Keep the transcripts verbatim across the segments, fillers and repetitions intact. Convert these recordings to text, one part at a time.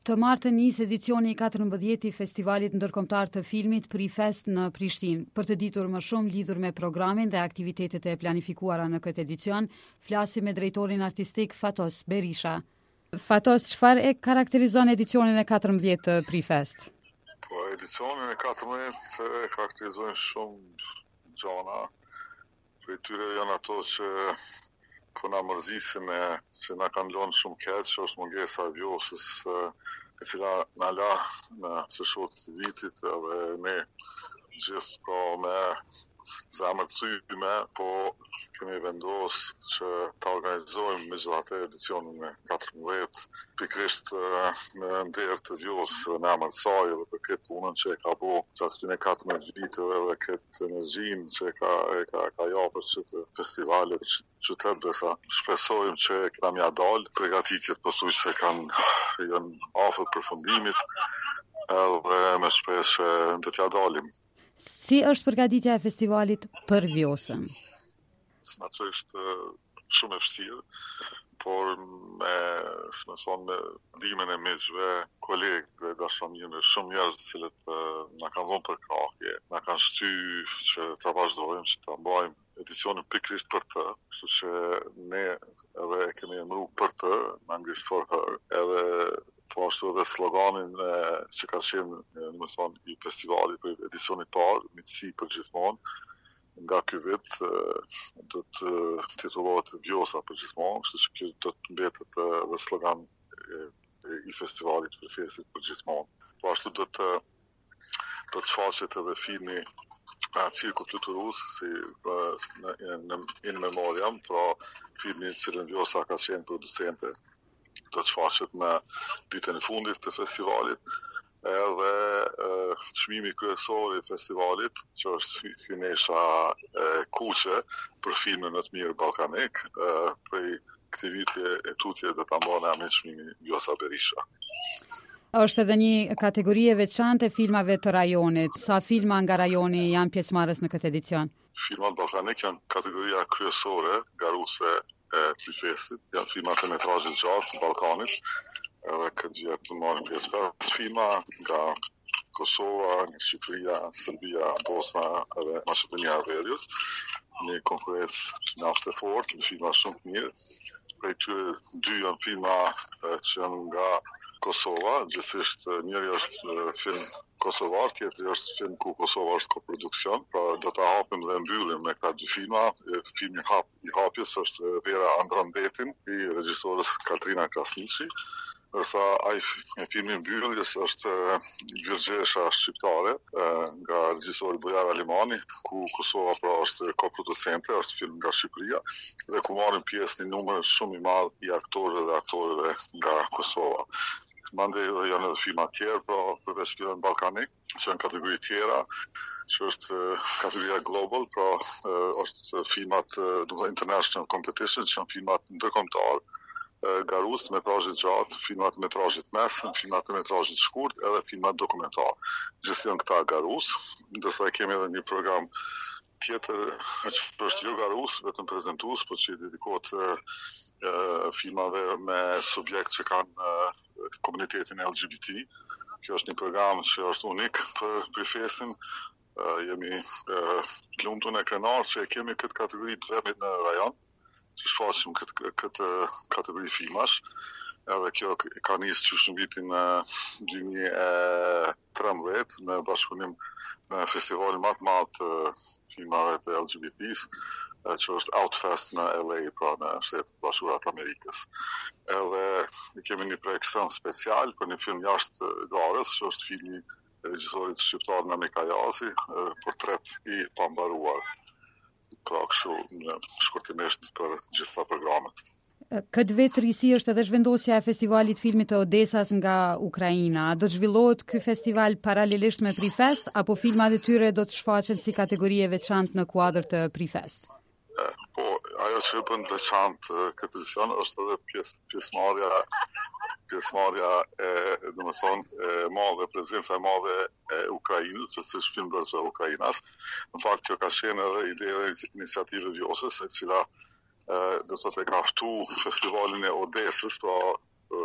Të martën nis edicioni i katërmbëdhjetë i Festivalit Ndërkombëtar të Filmit Prifest në Prishtinë. Për të ditur më shumë lidhur me programin dhe aktivitetet e planifikuara në këtë edicion, flasim me drejtorin artistik Fatos Berisha. Fatos, çfarë e karakterizon edicionin e katërmbëdhjetë të Prifest? Po, edicionin e katërmbëdhjetë e karakterizojnë shumë gjëra. Për tyre janë ato që po na mërzisin e që na kanë lënë shumë keq, që është mungesa e vjosës e cila na la në së shoti të vitit edhe ne gjithë po me zemër të syme, po kemi vendos që ta organizojmë me gjithatë edicionin e katërmbëdhjetë, pikërisht me nder të vjosës dhe në emër të saj dhe për këtë punën që e ka bo gjatë këtyre katërmbëdhjetë viteve dhe këtë energjinë që e ka e ka ka japur çdo festivalit qytet, besa shpresojmë që këta mja dalë, përgatitjet pothuajse kanë janë afër përfundimit edhe me shpresë që do t'ja dalim. Si është përgatitja e festivalit për vjosën? Natyrisht shumë e vështirë, por me, si më thonë, me ndihmën e miqve, kolegëve, dashamirëve, shumë njerëz të cilët na kanë dhënë përkrahje, na kanë shtyr që ta vazhdojmë, që ta mbajmë edicionin pikërisht për të, kështu që ne edhe e kemi emëruar për të, në anglisht for her, edhe po ashtu edhe sloganin e, që ka qenë, në më thonë, i festivalit për edicionit parë, miqësi për gjithmonë, nga ky vit do të titullohet Vjosa për gjithmonë, kështu që kjo do të mbetet edhe slogan i festivalit për festit për gjithmonë. Po ashtu do të do të shfaqet edhe filmi Cirku Fluturus, si në, në in memoriam, pra filmi i cilën Vjosa ka qenë producente, do të shfaqet në ditën e fundit të festivalit, edhe çmimi kryesor i festivalit, që është hynesha e kuqe për filmin më të mirë ballkanik, prej këtij viti e tutje do ta mbajnë emrin çmimi Vjosa Berisha. Është edhe një kategori e veçantë e filmave të rajonit. Sa filma nga rajoni janë pjesëmarrës në këtë edicion? Filmat ballkanik janë kategoria kryesore, garuese e Prifestit, janë filmat e metrazhit gjatë të Ballkanit, edhe këtë vjet marrin pjesë pesë filma nga Kosova, nga Shqipëria, Serbia, Bosna edhe Maqedonia e Veriut. Një konkurrencë mjaft e fortë, me filma shumë të mirë. Prej tyre dy janë filma që janë nga Kosova, gjithsesi njëri është film kosovar, tjetri është film ku Kosova është koproduksion, pra do ta hapim dhe mbyllim me këta dy filma. Filmi hap, i hapjes është Vera Andrandetin, i regjisorës Katrina Krasniqi, ndërsa ai filmi mbylljes është Virgjesha Shqiptare, nga regjisori Bujar Alimani, ku Kosova pra është koproducente, është film nga Shqipëria, dhe ku marrin pjesë një numër shumë i madh i aktorëve dhe aktorëve nga Kosova. Mandej janë edhe filma tjerë, pra përveç filmave ballkanik, që janë kategori tjera, që është kategoria global, pra është filmat, do të thonë international competition, që janë filmat ndërkombëtar, garues të metrazhit gjatë, filmat të metrazhit mesëm, filmat të metrazhit shkurt, edhe filmat dokumentar. Gjithë janë këta garues, ndërsa kemi edhe një program tjetër që është jo garues, vetëm prezantues, por që i dedikohet filmave me subjekt që kanë komunitetin L G B T. Kjo është një program që është unik për Prifestin. Jemi të lumtur e krenar që kemi këtë kategori të vetmit në rajon, që shfaqim këtë, këtë kategori filmash. Edhe kjo ka nisë qysh në vitin dy mijë e trembëdhjetë në bashkëpunim me festivalin më të madh të filmave të L G B T-s, që është Outfest në L A, pra në Shtetet e Bashkuara të Amerikës. Edhe kemi një projekcion special për një film jashtë garës, që është filmi e regjisorit shqiptar Nami Kajazi, Portret i pambaruar. Pra kështu në shkurtimisht për gjitha programet. Këtë vit risi është edhe zhvendosja e festivalit filmit të Odesas nga Ukraina. Do të zhvillohet ky festival paralelisht me Prifest, apo filmat e tyre do të shfaqen si kategori e veçantë në kuadër të Prifest? Po, ajo që bën veçantë këtë edicion është edhe pjesë pjesëmarrja pjesëmarrja e, domethënë, e madhe, prezenca e madhe e Ukrainës, që është film bërë Ukrainas. Në fakt kjo ka qenë edhe ideja e iniciativës Vjosës, e cila do të të ka ftu festivalin e Odesës, pra të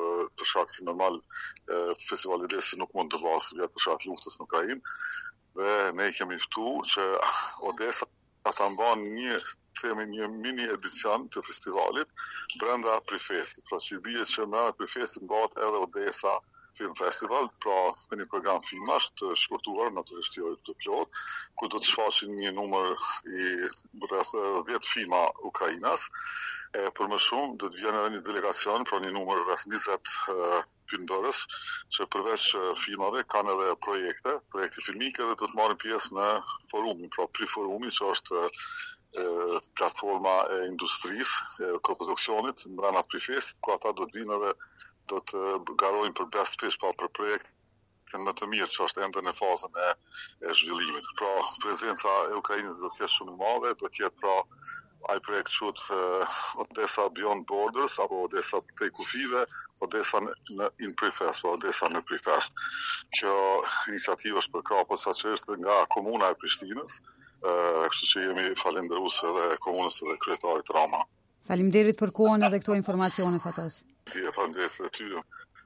për shkak se normal festivali i Odesës nuk mund të vazhdojë vjet për shkak të luftës në Ukrainë. Dhe ne kemi ftuar që Odesa ta mban një themi një mini edicion të festivalit brenda Prifestit. Pra që bie që me Prifestit mbahet edhe Odesa Film Festival, pra me një program filmash të shkurtuar, natyrisht jo të plot, ku do të shfaqin një numër i rreth dhjetë filma ukrainas. E për më shumë do të vjen edhe një delegacion, pra një numër rreth njëzet filmdorës, që përveç filmave kanë edhe projekte, projekte filmike dhe do të marrin pjesë në forumin, pra Priforumi, që është platforma e industrisë, e koproduksionit mbrana Prifestit, ku ata do të vinë edhe do të garojnë për best pitch, pa për projektin më të mirë që është ende në fazën e, e zhvillimit. Pra, prezenca e Ukrainës do të jetë shumë e madhe, do të jetë pra ai projekt quhet uh, Odesa Beyond Borders apo Odesa prej kufive, Odesa në in Prifest, pra Odesa në Prifest. Kjo iniciativë është përkrahur posaçërisht nga komuna e Prishtinës, uh, kështu që jemi falendërues edhe komunës edhe kryetarit Rama. Faleminderit për kohën edhe këto informacione, Fatos. Ti e faleminderit edhe ty.